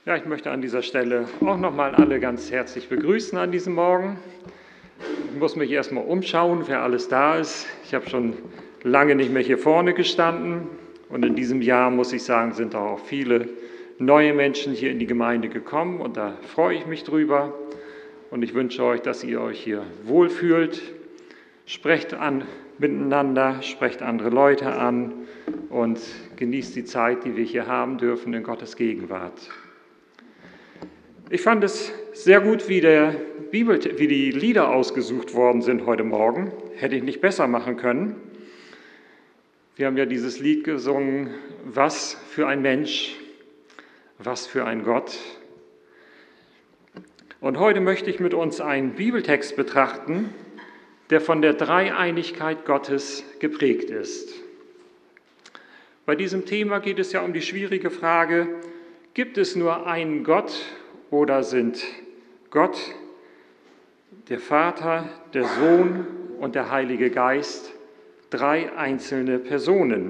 Ja, ich möchte an dieser Stelle auch nochmal alle ganz herzlich begrüßen an diesem Morgen. Ich muss mich erstmal umschauen, wer alles da ist. Ich habe schon lange nicht mehr hier vorne gestanden und in diesem Jahr, muss ich sagen, sind auch viele neue Menschen hier in die Gemeinde gekommen und da freue ich mich drüber und ich wünsche euch, dass ihr euch hier wohlfühlt. Sprecht miteinander, sprecht andere Leute an und genießt die Zeit, die wir hier haben dürfen in Gottes Gegenwart. Ich fand es sehr gut, wie die Lieder ausgesucht worden sind heute Morgen. Hätte ich nicht besser machen können. Wir haben ja dieses Lied gesungen, was für ein Mensch, was für ein Gott. Und heute möchte ich mit uns einen Bibeltext betrachten, der von der Dreieinigkeit Gottes geprägt ist. Bei diesem Thema geht es ja um die schwierige Frage, gibt es nur einen Gott oder sind Gott, der Vater, der Sohn und der Heilige Geist drei einzelne Personen?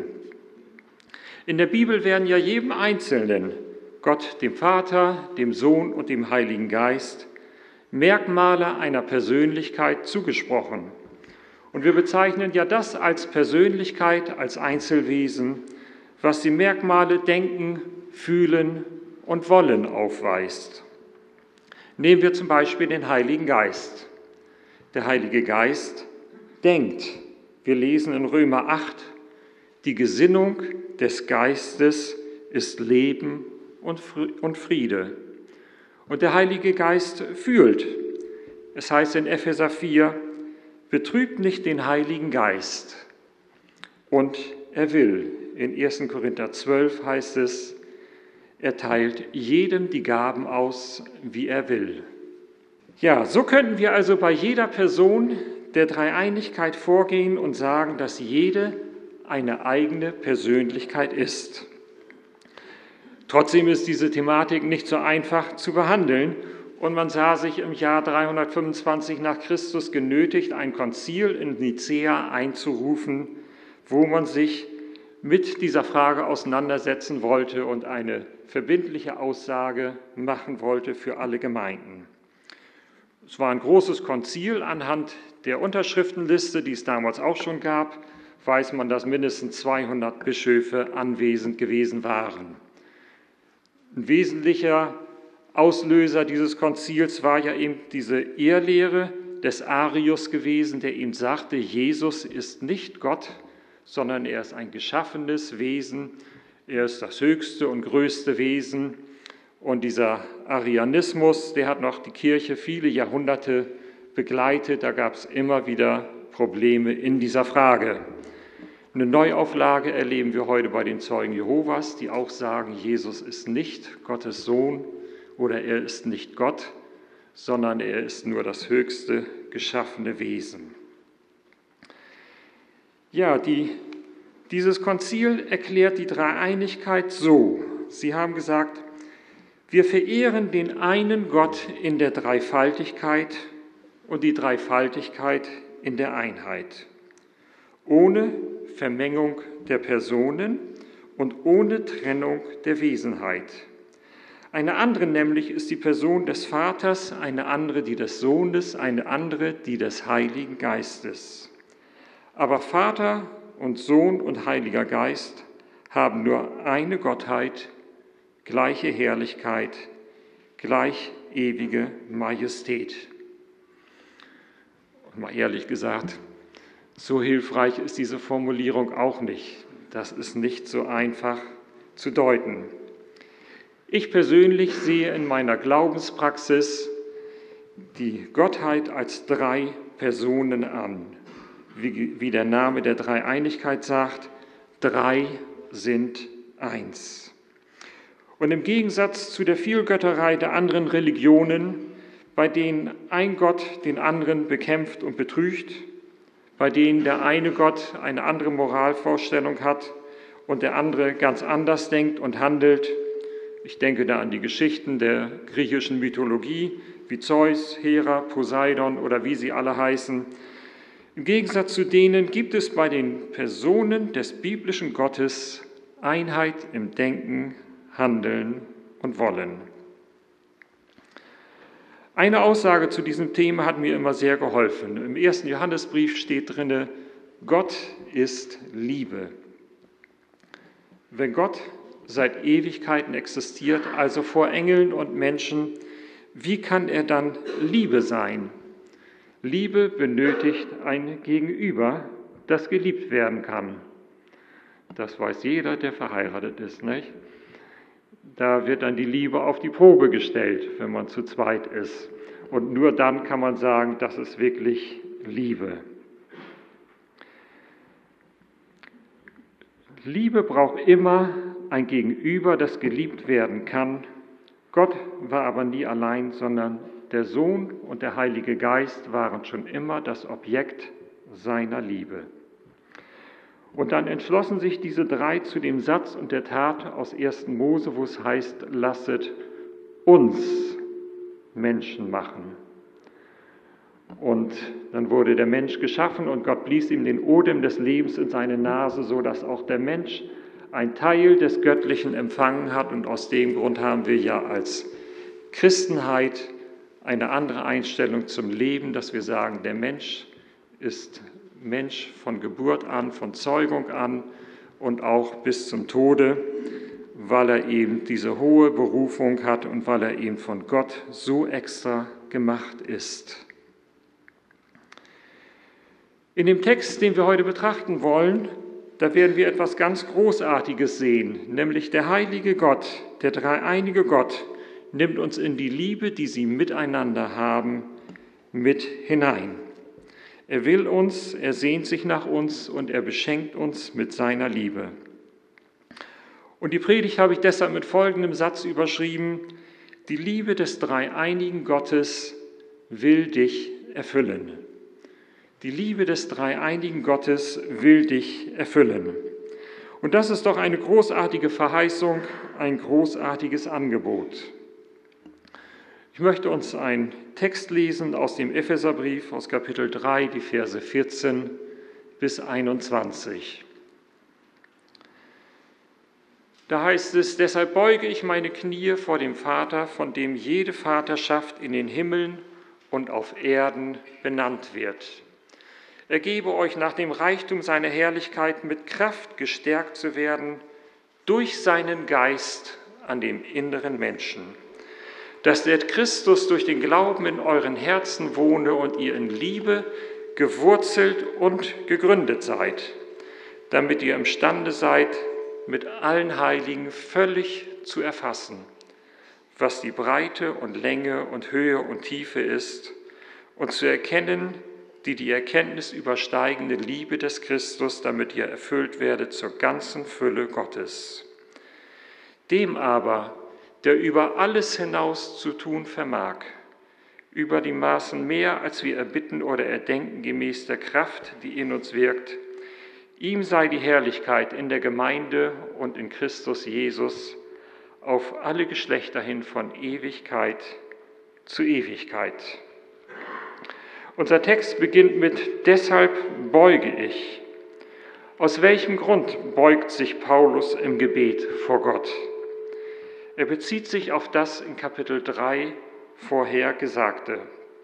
In der Bibel werden ja jedem Einzelnen, Gott, dem Vater, dem Sohn und dem Heiligen Geist, Merkmale einer Persönlichkeit zugesprochen. Und wir bezeichnen ja das als Persönlichkeit, als Einzelwesen, was die Merkmale Denken, Fühlen und Wollen aufweist. Nehmen wir zum Beispiel den Heiligen Geist. Der Heilige Geist denkt. Wir lesen in Römer 8, die Gesinnung des Geistes ist Leben und Friede. Und der Heilige Geist fühlt. Es heißt in Epheser 4, betrübt nicht den Heiligen Geist. Und er will. In 1. Korinther 12 heißt es, er teilt jedem die Gaben aus, wie er will. Ja, so könnten wir also bei jeder Person der Dreieinigkeit vorgehen und sagen, dass jede eine eigene Persönlichkeit ist. Trotzdem ist diese Thematik nicht so einfach zu behandeln und man sah sich im Jahr 325 nach Christus genötigt, ein Konzil in Nicäa einzurufen, wo man sich mit dieser Frage auseinandersetzen wollte und eine verbindliche Aussage machen wollte für alle Gemeinden. Es war ein großes Konzil. Anhand der Unterschriftenliste, die es damals auch schon gab, weiß man, dass mindestens 200 Bischöfe anwesend gewesen waren. Ein wesentlicher Auslöser dieses Konzils war ja eben diese Irrlehre des Arius gewesen, der ihm sagte, Jesus ist nicht Gott, sondern er ist ein geschaffenes Wesen, er ist das höchste und größte Wesen. Und dieser Arianismus, der hat noch die Kirche viele Jahrhunderte begleitet, da gab es immer wieder Probleme in dieser Frage. Eine Neuauflage erleben wir heute bei den Zeugen Jehovas, die auch sagen, Jesus ist nicht Gottes Sohn oder er ist nicht Gott, sondern er ist nur das höchste geschaffene Wesen. Ja, dieses Konzil erklärt die Dreieinigkeit so. Sie haben gesagt, wir verehren den einen Gott in der Dreifaltigkeit und die Dreifaltigkeit in der Einheit, ohne Vermengung der Personen und ohne Trennung der Wesenheit. Eine andere nämlich ist die Person des Vaters, eine andere die des Sohnes, eine andere die des Heiligen Geistes. Aber Vater und Sohn und Heiliger Geist haben nur eine Gottheit, gleiche Herrlichkeit, gleich ewige Majestät. Und mal ehrlich gesagt, so hilfreich ist diese Formulierung auch nicht. Das ist nicht so einfach zu deuten. Ich persönlich sehe in meiner Glaubenspraxis die Gottheit als drei Personen an. Wie der Name der Dreieinigkeit sagt, drei sind eins. Und im Gegensatz zu der Vielgötterei der anderen Religionen, bei denen ein Gott den anderen bekämpft und betrügt, bei denen der eine Gott eine andere Moralvorstellung hat und der andere ganz anders denkt und handelt, ich denke da an die Geschichten der griechischen Mythologie, wie Zeus, Hera, Poseidon oder wie sie alle heißen, im Gegensatz zu denen gibt es bei den Personen des biblischen Gottes Einheit im Denken, Handeln und Wollen. Eine Aussage zu diesem Thema hat mir immer sehr geholfen. Im 1. Johannesbrief steht drin, Gott ist Liebe. Wenn Gott seit Ewigkeiten existiert, also vor Engeln und Menschen, wie kann er dann Liebe sein? Liebe benötigt ein Gegenüber, das geliebt werden kann. Das weiß jeder, der verheiratet ist, nicht? Da wird dann die Liebe auf die Probe gestellt, wenn man zu zweit ist. Und nur dann kann man sagen, das ist wirklich Liebe. Liebe braucht immer ein Gegenüber, das geliebt werden kann. Gott war aber nie allein, sondern der Sohn und der Heilige Geist waren schon immer das Objekt seiner Liebe. Und dann entschlossen sich diese drei zu dem Satz und der Tat aus 1. Mose, wo es heißt, lasset uns Menschen machen. Und dann wurde der Mensch geschaffen und Gott blies ihm den Odem des Lebens in seine Nase, so dass auch der Mensch ein Teil des Göttlichen empfangen hat. Und aus dem Grund haben wir ja als Christenheit eine andere Einstellung zum Leben, dass wir sagen, der Mensch ist Mensch von Geburt an, von Zeugung an und auch bis zum Tode, weil er eben diese hohe Berufung hat und weil er eben von Gott so extra gemacht ist. In dem Text, den wir heute betrachten wollen, da werden wir etwas ganz Großartiges sehen, nämlich der heilige Gott, der dreieinige Gott, nimmt uns in die Liebe, die sie miteinander haben, mit hinein. Er will uns, er sehnt sich nach uns und er beschenkt uns mit seiner Liebe. Und die Predigt habe ich deshalb mit folgendem Satz überschrieben: Die Liebe des dreieinigen Gottes will dich erfüllen. Die Liebe des dreieinigen Gottes will dich erfüllen. Und das ist doch eine großartige Verheißung, ein großartiges Angebot. Ich möchte uns einen Text lesen aus dem Epheserbrief, aus Kapitel 3, die Verse 14 bis 21. Da heißt es, deshalb beuge ich meine Knie vor dem Vater, von dem jede Vaterschaft in den Himmeln und auf Erden benannt wird. Er gebe euch nach dem Reichtum seiner Herrlichkeit mit Kraft gestärkt zu werden durch seinen Geist an dem inneren Menschen, dass der Christus durch den Glauben in euren Herzen wohne und ihr in Liebe gewurzelt und gegründet seid, damit ihr imstande seid, mit allen Heiligen völlig zu erfassen, was die Breite und Länge und Höhe und Tiefe ist, und zu erkennen, die Erkenntnis übersteigende Liebe des Christus, damit ihr erfüllt werdet zur ganzen Fülle Gottes. Dem aber, der über alles hinaus zu tun vermag, über die Maßen mehr, als wir erbitten oder erdenken, gemäß der Kraft, die in uns wirkt, ihm sei die Herrlichkeit in der Gemeinde und in Christus Jesus auf alle Geschlechter hin von Ewigkeit zu Ewigkeit. Unser Text beginnt mit deshalb beuge ich. Aus welchem Grund beugt sich Paulus im Gebet vor Gott? Er bezieht sich auf das in Kapitel 3 vorher Gesagte.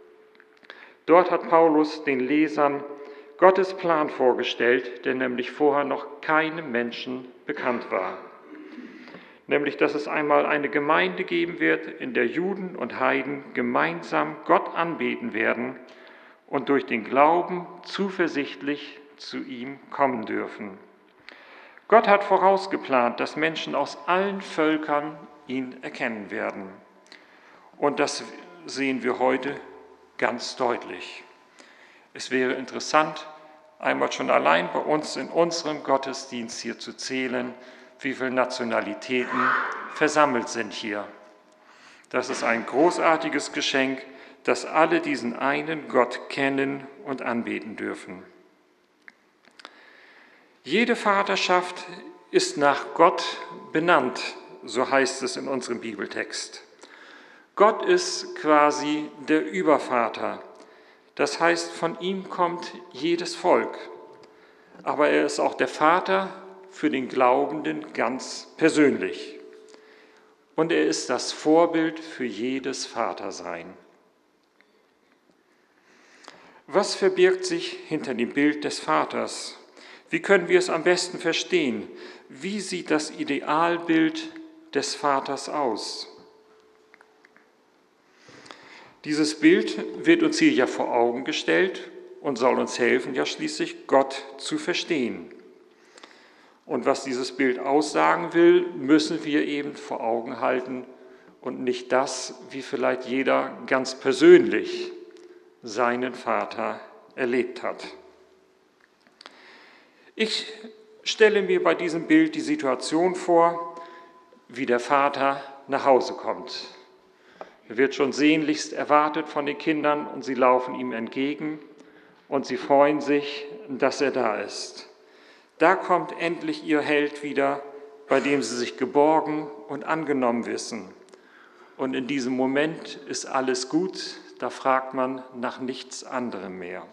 Dort hat Paulus den Lesern Gottes Plan vorgestellt, der nämlich vorher noch keinem Menschen bekannt war. Nämlich, dass es einmal eine Gemeinde geben wird, in der Juden und Heiden gemeinsam Gott anbeten werden und durch den Glauben zuversichtlich zu ihm kommen dürfen. Gott hat vorausgeplant, dass Menschen aus allen Völkern ihn erkennen werden. Und das sehen wir heute ganz deutlich. Es wäre interessant, einmal schon allein bei uns in unserem Gottesdienst hier zu zählen, wie viele Nationalitäten versammelt sind hier. Das ist ein großartiges Geschenk, dass alle diesen einen Gott kennen und anbeten dürfen. Jede Vaterschaft ist nach Gott benannt, so heißt es in unserem Bibeltext. Gott ist quasi der Übervater. Das heißt, von ihm kommt jedes Volk. Aber er ist auch der Vater für den Glaubenden ganz persönlich. Und er ist das Vorbild für jedes Vatersein. Was verbirgt sich hinter dem Bild des Vaters? Wie können wir es am besten verstehen? Wie sieht das Idealbild des Vaters aus? Dieses Bild wird uns hier ja vor Augen gestellt und soll uns helfen, ja schließlich Gott zu verstehen. Und was dieses Bild aussagen will, müssen wir eben vor Augen halten und nicht das, wie vielleicht jeder ganz persönlich seinen Vater erlebt hat. Ich stelle mir bei diesem Bild die Situation vor, wie der Vater nach Hause kommt. Er wird schon sehnlichst erwartet von den Kindern und sie laufen ihm entgegen und sie freuen sich, dass er da ist. Da kommt endlich ihr Held wieder, bei dem sie sich geborgen und angenommen wissen. Und in diesem Moment ist alles gut, da fragt man nach nichts anderem mehr.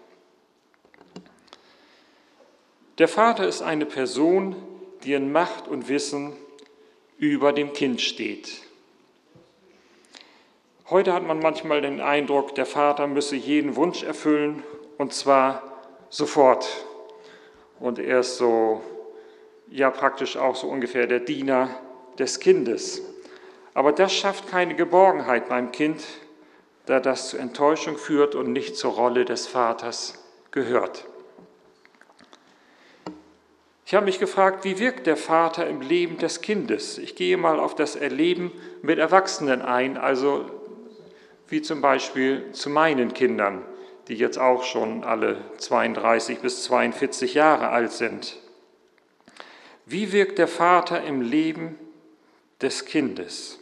Der Vater ist eine Person, die in Macht und Wissen über dem Kind steht. Heute hat man manchmal den Eindruck, der Vater müsse jeden Wunsch erfüllen, und zwar sofort. Und er ist so, ja praktisch auch so ungefähr der Diener des Kindes. Aber das schafft keine Geborgenheit beim Kind, da das zur Enttäuschung führt und nicht zur Rolle des Vaters gehört. Ich habe mich gefragt, wie wirkt der Vater im Leben des Kindes? Ich gehe mal auf das Erleben mit Erwachsenen ein, also wie zum Beispiel zu meinen Kindern, die jetzt auch schon alle 32 bis 42 Jahre alt sind. Wie wirkt der Vater im Leben des Kindes?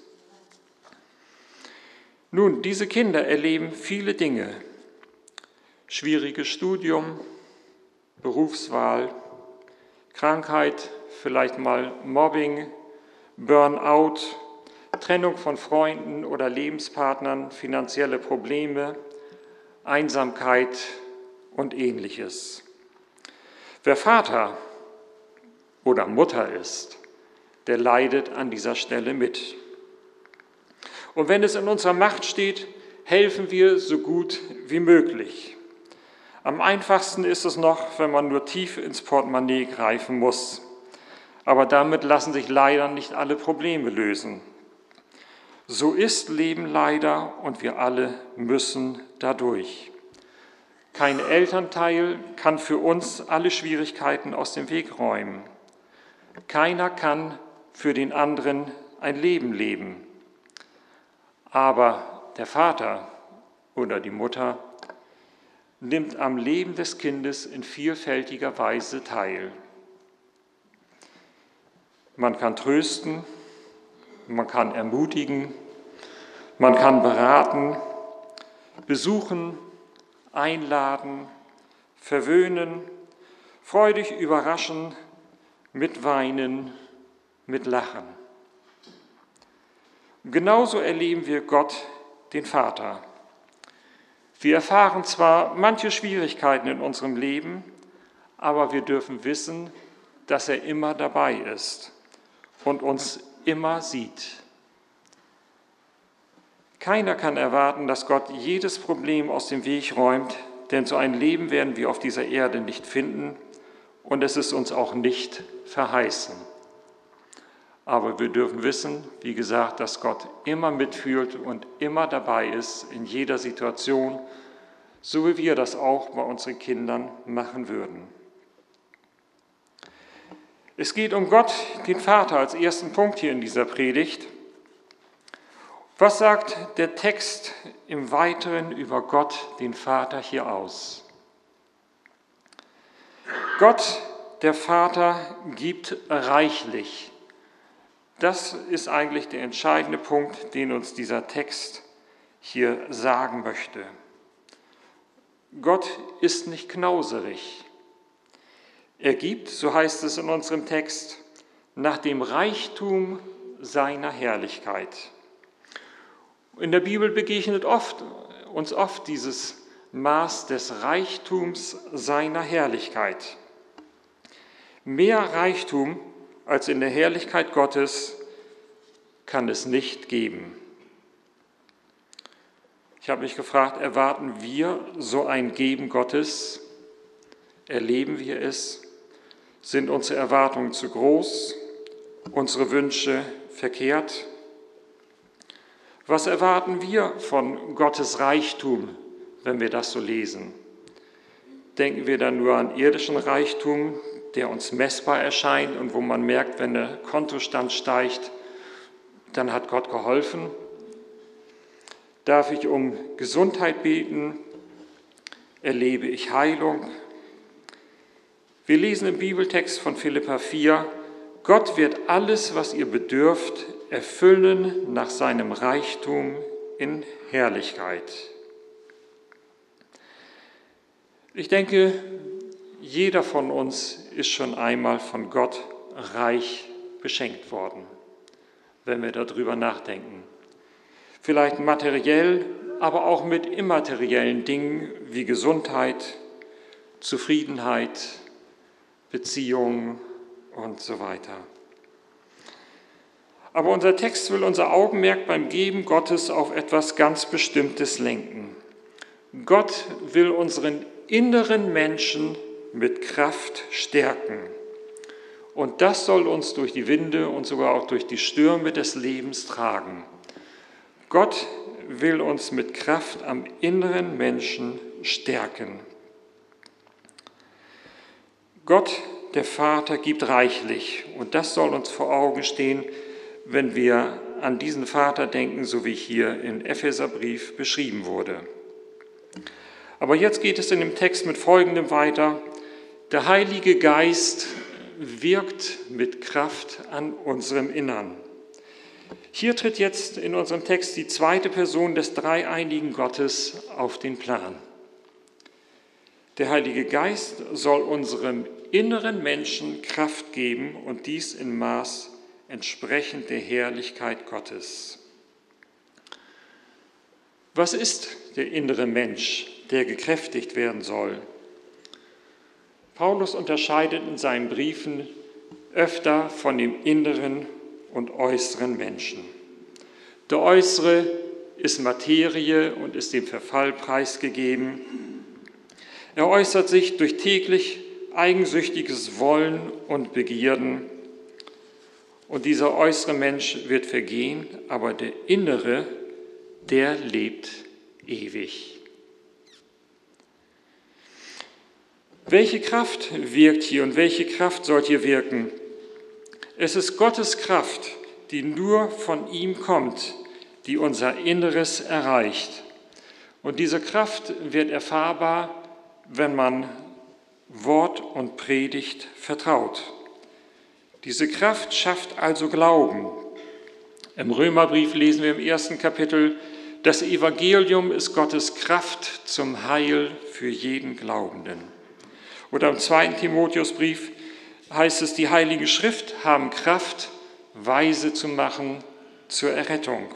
Nun, diese Kinder erleben viele Dinge. Schwieriges Studium, Berufswahl, Krankheit, vielleicht mal Mobbing, Burnout, Trennung von Freunden oder Lebenspartnern, finanzielle Probleme, Einsamkeit und Ähnliches. Wer Vater oder Mutter ist, der leidet an dieser Stelle mit. Und wenn es in unserer Macht steht, helfen wir so gut wie möglich. Am einfachsten ist es noch, wenn man nur tief ins Portemonnaie greifen muss. Aber damit lassen sich leider nicht alle Probleme lösen. So ist Leben leider und wir alle müssen dadurch. Kein Elternteil kann für uns alle Schwierigkeiten aus dem Weg räumen. Keiner kann für den anderen ein Leben leben. Aber der Vater oder die Mutter nimmt am Leben des Kindes in vielfältiger Weise teil. Man kann trösten, man kann ermutigen, man kann beraten, besuchen, einladen, verwöhnen, freudig überraschen, mitweinen, mit Lachen. Genauso erleben wir Gott, den Vater. Wir erfahren zwar manche Schwierigkeiten in unserem Leben, aber wir dürfen wissen, dass er immer dabei ist und uns immer sieht. Keiner kann erwarten, dass Gott jedes Problem aus dem Weg räumt, denn so ein Leben werden wir auf dieser Erde nicht finden und es ist uns auch nicht verheißen. Aber wir dürfen wissen, wie gesagt, dass Gott immer mitfühlt und immer dabei ist in jeder Situation, so wie wir das auch bei unseren Kindern machen würden. Es geht um Gott, den Vater, als ersten Punkt hier in dieser Predigt. Was sagt der Text im Weiteren über Gott, den Vater, hier aus? Gott, der Vater, gibt reichlich. Das ist eigentlich der entscheidende Punkt, den uns dieser Text hier sagen möchte. Gott ist nicht knauserig. Er gibt, so heißt es in unserem Text, nach dem Reichtum seiner Herrlichkeit. In der Bibel begegnet uns oft dieses Maß des Reichtums seiner Herrlichkeit. Mehr Reichtum als in der Herrlichkeit Gottes kann es nicht geben. Ich Ich habe mich gefragt, erwarten wir so ein Geben Gottes? Erleben wir es? Sind unsere Erwartungen zu groß? Unsere Wünsche verkehrt? Was erwarten wir von Gottes Reichtum, wenn wir das so lesen? Denken wir dann nur an irdischen Reichtum, der uns messbar erscheint und wo man merkt, wenn der Kontostand steigt, dann hat Gott geholfen? Darf ich um Gesundheit beten? Erlebe ich Heilung? Wir lesen im Bibeltext von Philipper 4, Gott wird alles, was ihr bedürft, erfüllen nach seinem Reichtum in Herrlichkeit. Ich denke, jeder von uns ist schon einmal von Gott reich beschenkt worden, wenn wir darüber nachdenken. Vielleicht materiell, aber auch mit immateriellen Dingen wie Gesundheit, Zufriedenheit, Beziehungen und so weiter. Aber unser Text will unser Augenmerk beim Geben Gottes auf etwas ganz Bestimmtes lenken. Gott will unseren inneren Menschen mit Kraft stärken. Und das soll uns durch die Winde und sogar auch durch die Stürme des Lebens tragen. Gott will uns mit Kraft am inneren Menschen stärken. Gott, der Vater, gibt reichlich. Und das soll uns vor Augen stehen, wenn wir an diesen Vater denken, so wie hier im Epheserbrief beschrieben wurde. Aber jetzt geht es in dem Text mit Folgendem weiter. Der Heilige Geist wirkt mit Kraft an unserem Innern. Hier tritt jetzt in unserem Text die zweite Person des dreieinigen Gottes auf den Plan. Der Heilige Geist soll unserem inneren Menschen Kraft geben und dies in Maß entsprechend der Herrlichkeit Gottes. Was ist der innere Mensch, der gekräftigt werden soll? Paulus unterscheidet in seinen Briefen öfter von dem inneren und äußeren Menschen. Der äußere ist Materie und ist dem Verfall preisgegeben. Er äußert sich durch täglich eigensüchtiges Wollen und Begierden. Und dieser äußere Mensch wird vergehen, aber der innere, der lebt ewig. Welche Kraft wirkt hier und welche Kraft soll hier wirken? Es ist Gottes Kraft, die nur von ihm kommt, die unser Inneres erreicht. Und diese Kraft wird erfahrbar, wenn man Wort und Predigt vertraut. Diese Kraft schafft also Glauben. Im Römerbrief lesen wir im 1. Kapitel, das Evangelium ist Gottes Kraft zum Heil für jeden Glaubenden. Oder im 2. Timotheusbrief heißt es, die Heilige Schrift haben Kraft, weise zu machen zur Errettung.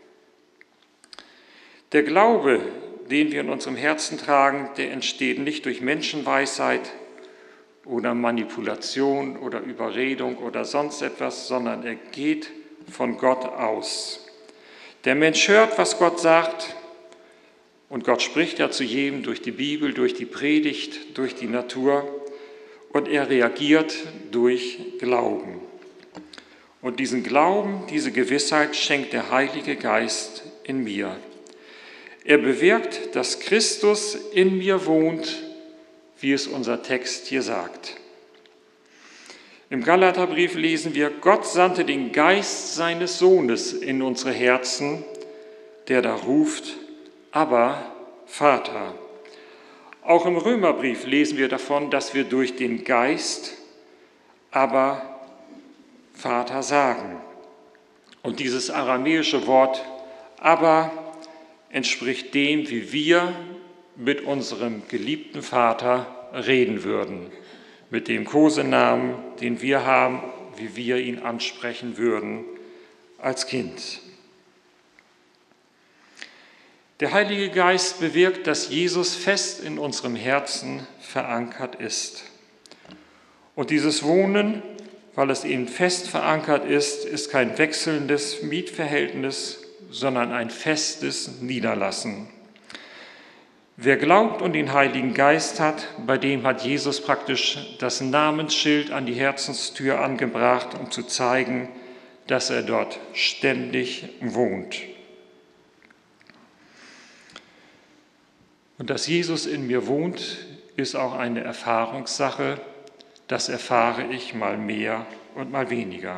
Der Glaube, den wir in unserem Herzen tragen, der entsteht nicht durch Menschenweisheit oder Manipulation oder Überredung oder sonst etwas, sondern er geht von Gott aus. Der Mensch hört, was Gott sagt, und Gott spricht ja zu jedem durch die Bibel, durch die Predigt, durch die Natur, und er reagiert durch Glauben. Und diesen Glauben, diese Gewissheit schenkt der Heilige Geist in mir. Er bewirkt, dass Christus in mir wohnt, wie es unser Text hier sagt. Im Galaterbrief lesen wir, Gott sandte den Geist seines Sohnes in unsere Herzen, der da ruft, aber Vater. Auch im Römerbrief lesen wir davon, dass wir durch den Geist aber Vater sagen. Und dieses aramäische Wort aber entspricht dem, wie wir mit unserem geliebten Vater reden würden, mit dem Kosenamen, den wir haben, wie wir ihn ansprechen würden als Kind. Der Heilige Geist bewirkt, dass Jesus fest in unserem Herzen verankert ist. Und dieses Wohnen, weil es eben fest verankert ist kein wechselndes Mietverhältnis, sondern ein festes Niederlassen. Wer glaubt und den Heiligen Geist hat, bei dem hat Jesus praktisch das Namensschild an die Herzenstür angebracht, um zu zeigen, dass er dort ständig wohnt. Und dass Jesus in mir wohnt, ist auch eine Erfahrungssache. Das erfahre ich mal mehr und mal weniger.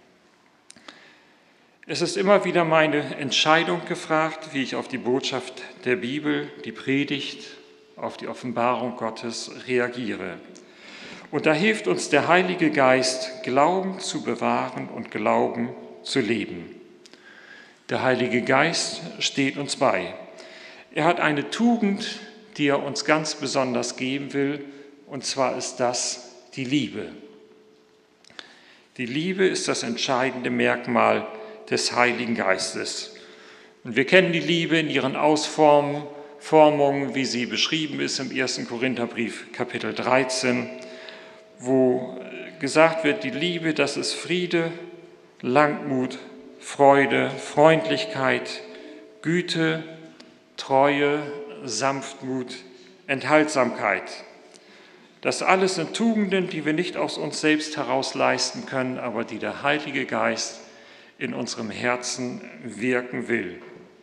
Es ist immer wieder meine Entscheidung gefragt, wie ich auf die Botschaft der Bibel, die Predigt, auf die Offenbarung Gottes reagiere. Und da hilft uns der Heilige Geist, Glauben zu bewahren und Glauben zu leben. Der Heilige Geist steht uns bei. Er hat eine Tugend, die er uns ganz besonders geben will, und zwar ist das die Liebe. Die Liebe ist das entscheidende Merkmal des Heiligen Geistes. Und wir kennen die Liebe in ihren Ausformungen, wie sie beschrieben ist im 1. Korintherbrief, Kapitel 13, wo gesagt wird, die Liebe, das ist Friede, Langmut, Freude, Freundlichkeit, Güte, Treue, Sanftmut, Enthaltsamkeit. Das alles sind Tugenden, die wir nicht aus uns selbst heraus leisten können, aber die der Heilige Geist in unserem Herzen wirken will.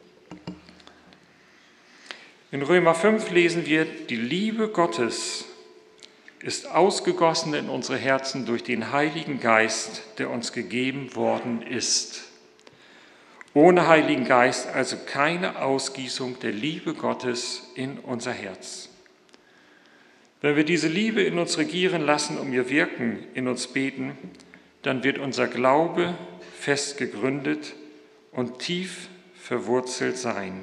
In Römer 5 lesen wir, die Liebe Gottes ist ausgegossen in unsere Herzen durch den Heiligen Geist, der uns gegeben worden ist. Ohne Heiligen Geist also keine Ausgießung der Liebe Gottes in unser Herz. Wenn wir diese Liebe in uns regieren lassen, um ihr Wirken in uns beten, dann wird unser Glaube fest gegründet und tief verwurzelt sein.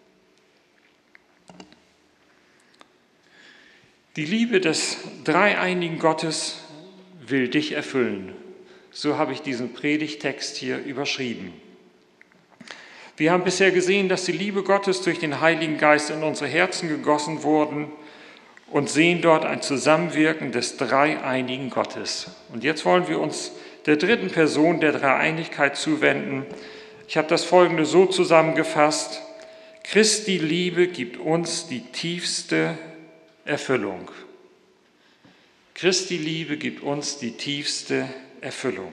Die Liebe des dreieinigen Gottes will dich erfüllen. So habe ich diesen Predigtext hier überschrieben. Wir haben bisher gesehen, dass die Liebe Gottes durch den Heiligen Geist in unsere Herzen gegossen wurde und sehen dort ein Zusammenwirken des dreieinigen Gottes. Und jetzt wollen wir uns der dritten Person der Dreieinigkeit zuwenden. Ich habe das Folgende so zusammengefasst: Christi Liebe gibt uns die tiefste Erfüllung. Christi Liebe gibt uns die tiefste Erfüllung.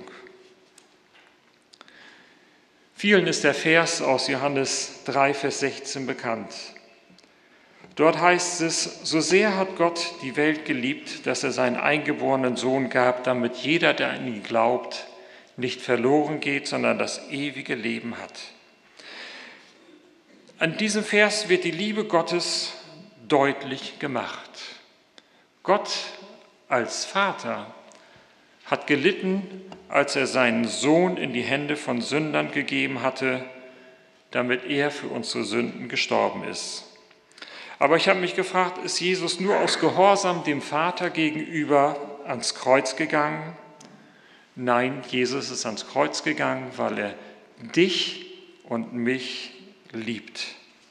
Vielen ist der Vers aus Johannes 3, Vers 16 bekannt. Dort heißt es, so sehr hat Gott die Welt geliebt, dass er seinen eingeborenen Sohn gab, damit jeder, der an ihn glaubt, nicht verloren geht, sondern das ewige Leben hat. An diesem Vers wird die Liebe Gottes deutlich gemacht. Gott als Vater hat gelitten, als er seinen Sohn in die Hände von Sündern gegeben hatte, damit er für unsere Sünden gestorben ist. Aber ich habe mich gefragt, ist Jesus nur aus Gehorsam dem Vater gegenüber ans Kreuz gegangen? Nein, Jesus ist ans Kreuz gegangen, weil er dich und mich liebt.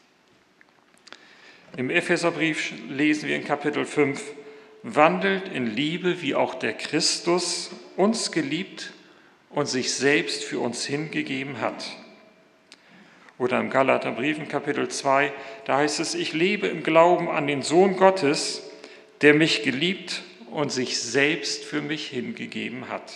Im Epheserbrief lesen wir in Kapitel 5, wandelt in Liebe, wie auch der Christus uns geliebt und sich selbst für uns hingegeben hat. Oder im Galaterbrief in Kapitel 2, da heißt es, ich lebe im Glauben an den Sohn Gottes, der mich geliebt und sich selbst für mich hingegeben hat.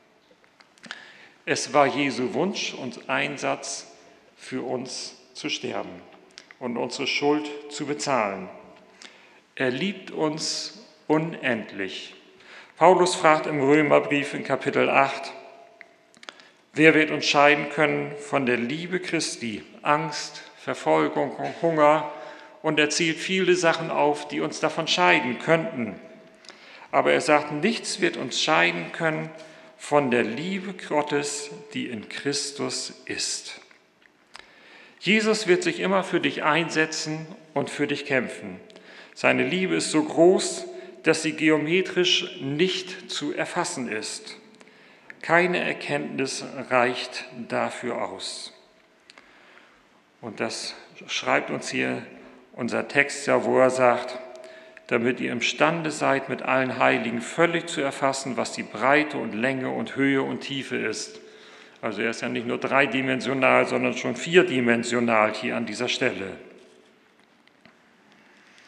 Es war Jesu Wunsch und Einsatz, für uns zu sterben und unsere Schuld zu bezahlen. Er liebt uns unendlich. Paulus fragt im Römerbrief in Kapitel 8, wer wird uns scheiden können von der Liebe Christi? Angst, Verfolgung, Hunger, und er zählt viele Sachen auf, die uns davon scheiden könnten. Aber er sagt, nichts wird uns scheiden können von der Liebe Gottes, die in Christus ist. Jesus wird sich immer für dich einsetzen und für dich kämpfen. Seine Liebe ist so groß, dass sie geometrisch nicht zu erfassen ist. Keine Erkenntnis reicht dafür aus. Und das schreibt uns hier unser Text ja, wo er sagt, damit ihr imstande seid, mit allen Heiligen völlig zu erfassen, was die Breite und Länge und Höhe und Tiefe ist. Also er ist ja nicht nur dreidimensional, sondern schon vierdimensional hier an dieser Stelle.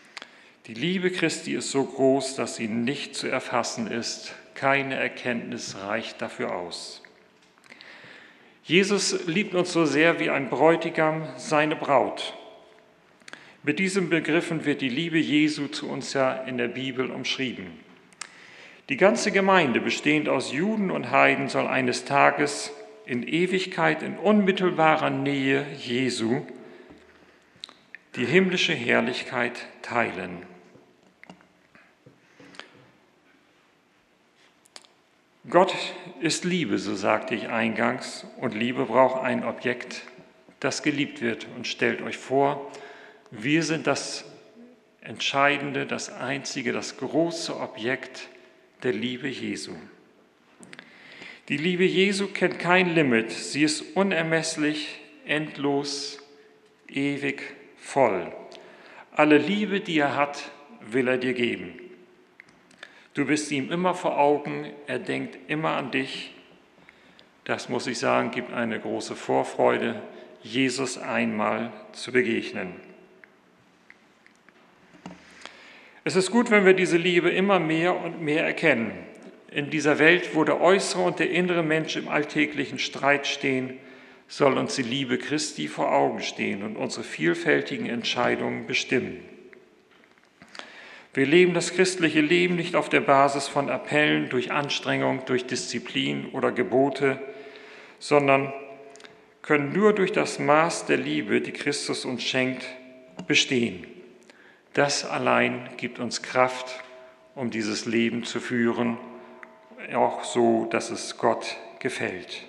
Die Liebe Christi ist so groß, dass sie nicht zu erfassen ist. Keine Erkenntnis reicht dafür aus. Jesus liebt uns so sehr wie ein Bräutigam seine Braut. Mit diesen Begriffen wird die Liebe Jesu zu uns ja in der Bibel umschrieben. Die ganze Gemeinde, bestehend aus Juden und Heiden, soll eines Tages in Ewigkeit, in unmittelbarer Nähe Jesu, die himmlische Herrlichkeit teilen. Gott ist Liebe, so sagte ich eingangs, und Liebe braucht ein Objekt, das geliebt wird. Und stellt euch vor, wir sind das Entscheidende, das einzige, das große Objekt der Liebe Jesu. Die Liebe Jesu kennt kein Limit, sie ist unermesslich, endlos, ewig, voll. Alle Liebe, die er hat, will er dir geben. Du bist ihm immer vor Augen, er denkt immer an dich. Das, muss ich sagen, gibt eine große Vorfreude, Jesus einmal zu begegnen. Es ist gut, wenn wir diese Liebe immer mehr und mehr erkennen. In dieser Welt, wo der äußere und der innere Mensch im alltäglichen Streit stehen, soll uns die Liebe Christi vor Augen stehen und unsere vielfältigen Entscheidungen bestimmen. Wir leben das christliche Leben nicht auf der Basis von Appellen, durch Anstrengung, durch Disziplin oder Gebote, sondern können nur durch das Maß der Liebe, die Christus uns schenkt, bestehen. Das allein gibt uns Kraft, um dieses Leben zu führen, auch so, dass es Gott gefällt.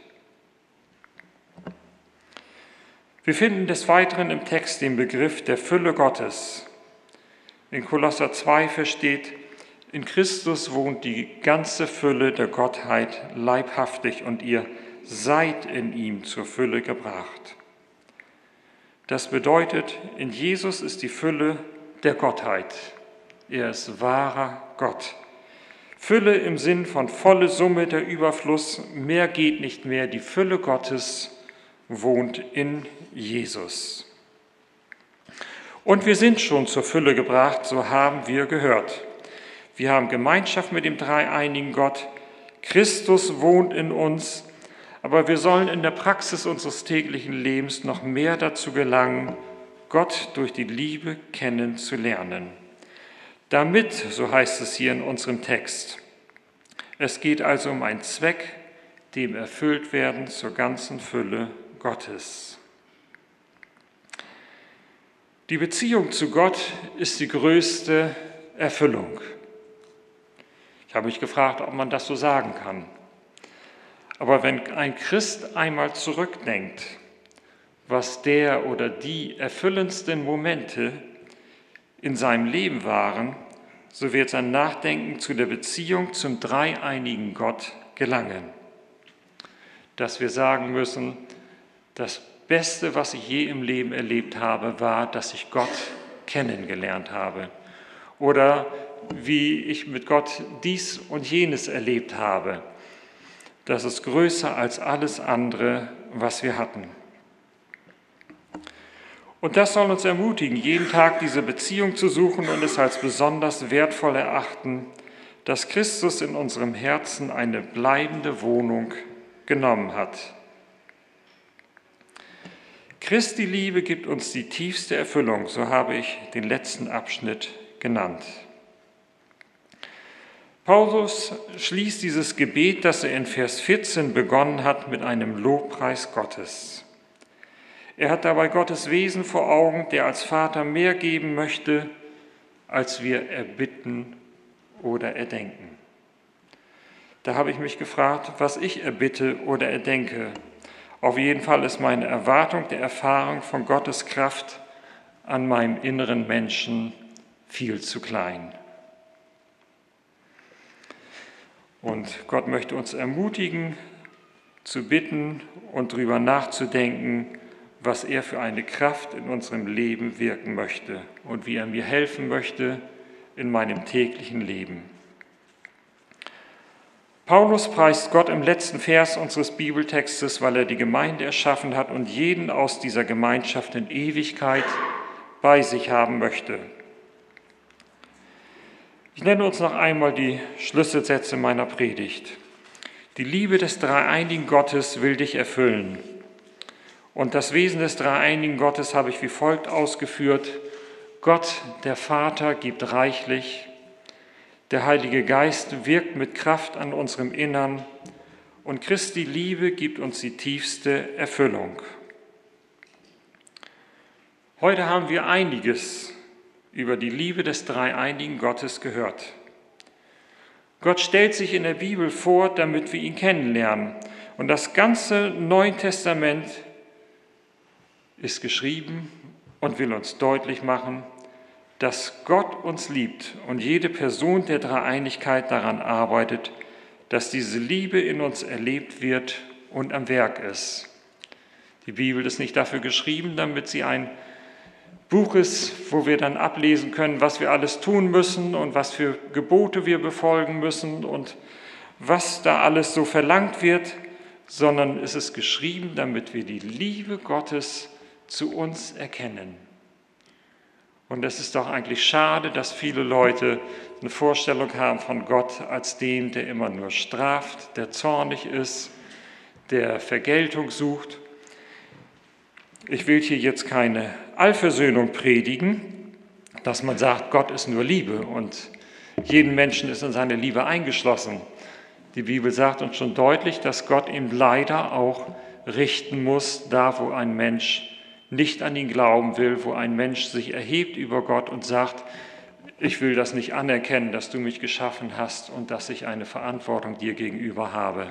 Wir finden des Weiteren im Text den Begriff der Fülle Gottes. In Kolosser 2 steht, in Christus wohnt die ganze Fülle der Gottheit leibhaftig und ihr seid in ihm zur Fülle gebracht. Das bedeutet, in Jesus ist die Fülle der Gottheit. Er ist wahrer Gott. Fülle im Sinn von volle Summe, der Überfluss, mehr geht nicht mehr. Die Fülle Gottes wohnt in Jesus. Und wir sind schon zur Fülle gebracht, so haben wir gehört. Wir haben Gemeinschaft mit dem dreieinigen Gott. Christus wohnt in uns, aber wir sollen in der Praxis unseres täglichen Lebens noch mehr dazu gelangen, Gott durch die Liebe kennenzulernen. Damit, so heißt es hier in unserem Text, es geht also um einen Zweck, dem erfüllt werden zur ganzen Fülle Gottes. Die Beziehung zu Gott ist die größte Erfüllung. Ich habe mich gefragt, ob man das so sagen kann. Aber wenn ein Christ einmal zurückdenkt, was der oder die erfüllendsten Momente in seinem Leben waren, so wird sein Nachdenken zu der Beziehung zum dreieinigen Gott gelangen. Dass wir sagen müssen, das Beste, was ich je im Leben erlebt habe, war, dass ich Gott kennengelernt habe. Oder wie ich mit Gott dies und jenes erlebt habe. Das ist größer als alles andere, was wir hatten. Und das soll uns ermutigen, jeden Tag diese Beziehung zu suchen und es als besonders wertvoll erachten, dass Christus in unserem Herzen eine bleibende Wohnung genommen hat. Christi Liebe gibt uns die tiefste Erfüllung, so habe ich den letzten Abschnitt genannt. Paulus schließt dieses Gebet, das er in Vers 14 begonnen hat, mit einem Lobpreis Gottes. Er hat dabei Gottes Wesen vor Augen, der als Vater mehr geben möchte, als wir erbitten oder erdenken. Da habe ich mich gefragt, was ich erbitte oder erdenke. Auf jeden Fall ist meine Erwartung der Erfahrung von Gottes Kraft an meinem inneren Menschen viel zu klein. Und Gott möchte uns ermutigen, zu bitten und darüber nachzudenken, was er für eine Kraft in unserem Leben wirken möchte und wie er mir helfen möchte in meinem täglichen Leben. Paulus preist Gott im letzten Vers unseres Bibeltextes, weil er die Gemeinde erschaffen hat und jeden aus dieser Gemeinschaft in Ewigkeit bei sich haben möchte. Ich nenne uns noch einmal die Schlüsselsätze meiner Predigt. Die Liebe des dreieinigen Gottes will dich erfüllen. Und das Wesen des dreieinigen Gottes habe ich wie folgt ausgeführt. Gott, der Vater, gibt reichlich. Der Heilige Geist wirkt mit Kraft an unserem Innern. Und Christi Liebe gibt uns die tiefste Erfüllung. Heute haben wir einiges über die Liebe des dreieinigen Gottes gehört. Gott stellt sich in der Bibel vor, damit wir ihn kennenlernen. Und das ganze Neue Testament ist geschrieben und will uns deutlich machen, dass Gott uns liebt und jede Person der Dreieinigkeit daran arbeitet, dass diese Liebe in uns erlebt wird und am Werk ist. Die Bibel ist nicht dafür geschrieben, damit sie ein Buch ist, wo wir dann ablesen können, was wir alles tun müssen und was für Gebote wir befolgen müssen und was da alles so verlangt wird, sondern es ist geschrieben, damit wir die Liebe Gottes zu uns erkennen. Und es ist doch eigentlich schade, dass viele Leute eine Vorstellung haben von Gott als dem, der immer nur straft, der zornig ist, der Vergeltung sucht. Ich will hier jetzt keine Allversöhnung predigen, dass man sagt, Gott ist nur Liebe und jeden Menschen ist in seine Liebe eingeschlossen. Die Bibel sagt uns schon deutlich, dass Gott ihn leider auch richten muss, da wo ein Mensch nicht an ihn glauben will, wo ein Mensch sich erhebt über Gott und sagt, ich will das nicht anerkennen, dass du mich geschaffen hast und dass ich eine Verantwortung dir gegenüber habe.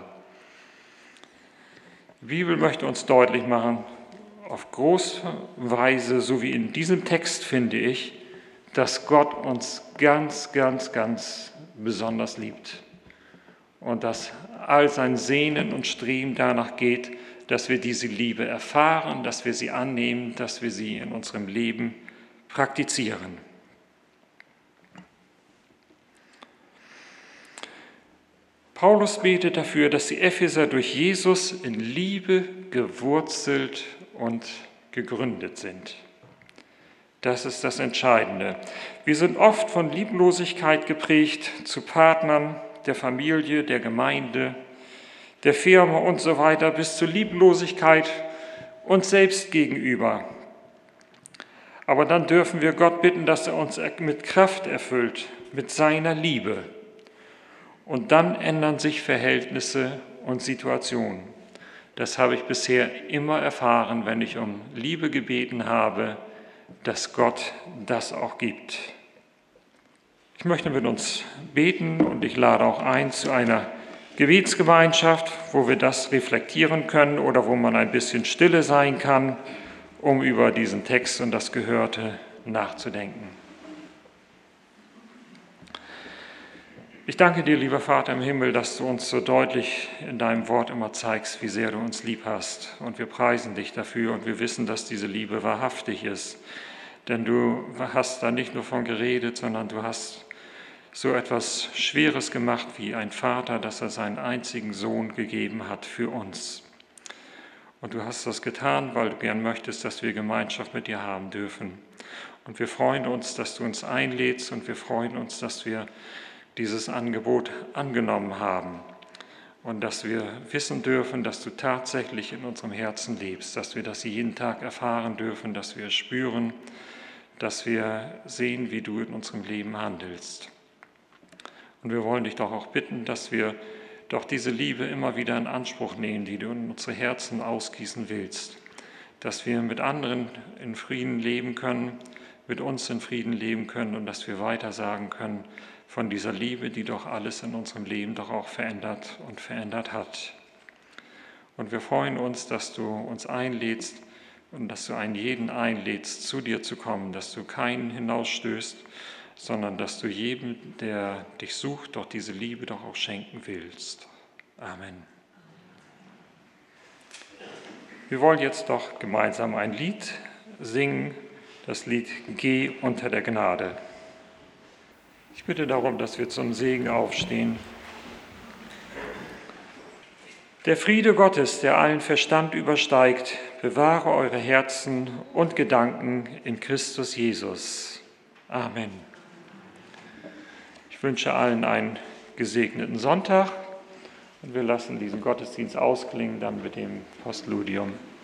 Die Bibel möchte uns deutlich machen, auf große Weise, so wie in diesem Text finde ich, dass Gott uns ganz, ganz, ganz besonders liebt und dass all sein Sehnen und Streben danach geht, dass wir diese Liebe erfahren, dass wir sie annehmen, dass wir sie in unserem Leben praktizieren. Paulus betet dafür, dass die Epheser durch Jesus in Liebe gewurzelt und gegründet sind. Das ist das Entscheidende. Wir sind oft von Lieblosigkeit geprägt zu Partnern, der Familie, der Gemeinde, der Firma und so weiter, bis zur Lieblosigkeit uns selbst gegenüber. Aber dann dürfen wir Gott bitten, dass er uns mit Kraft erfüllt, mit seiner Liebe. Und dann ändern sich Verhältnisse und Situationen. Das habe ich bisher immer erfahren, wenn ich um Liebe gebeten habe, dass Gott das auch gibt. Ich möchte mit uns beten und ich lade auch ein zu einer Gebetsgemeinschaft, wo wir das reflektieren können oder wo man ein bisschen stille sein kann, um über diesen Text und das Gehörte nachzudenken. Ich danke dir, lieber Vater im Himmel, dass du uns so deutlich in deinem Wort immer zeigst, wie sehr du uns lieb hast. Und wir preisen dich dafür und wir wissen, dass diese Liebe wahrhaftig ist. Denn du hast da nicht nur von geredet, sondern du hast so etwas Schweres gemacht wie ein Vater, dass er seinen einzigen Sohn gegeben hat für uns. Und du hast das getan, weil du gern möchtest, dass wir Gemeinschaft mit dir haben dürfen. Und wir freuen uns, dass du uns einlädst und wir freuen uns, dass wir dieses Angebot angenommen haben und dass wir wissen dürfen, dass du tatsächlich in unserem Herzen lebst, dass wir das jeden Tag erfahren dürfen, dass wir spüren, dass wir sehen, wie du in unserem Leben handelst. Und wir wollen dich doch auch bitten, dass wir doch diese Liebe immer wieder in Anspruch nehmen, die du in unsere Herzen ausgießen willst, dass wir mit anderen in Frieden leben können, mit uns in Frieden leben können und dass wir weiter sagen können, von dieser Liebe, die doch alles in unserem Leben doch auch verändert und verändert hat. Und wir freuen uns, dass du uns einlädst und dass du einen jeden einlädst, zu dir zu kommen, dass du keinen hinausstößt, sondern dass du jedem, der dich sucht, doch diese Liebe doch auch schenken willst. Amen. Wir wollen jetzt doch gemeinsam ein Lied singen, das Lied Geh unter der Gnade. Ich bitte darum, dass wir zum Segen aufstehen. Der Friede Gottes, der allen Verstand übersteigt, bewahre eure Herzen und Gedanken in Christus Jesus. Amen. Ich Ich wünsche allen einen gesegneten Sonntag und wir lassen diesen Gottesdienst ausklingen dann mit dem Postludium.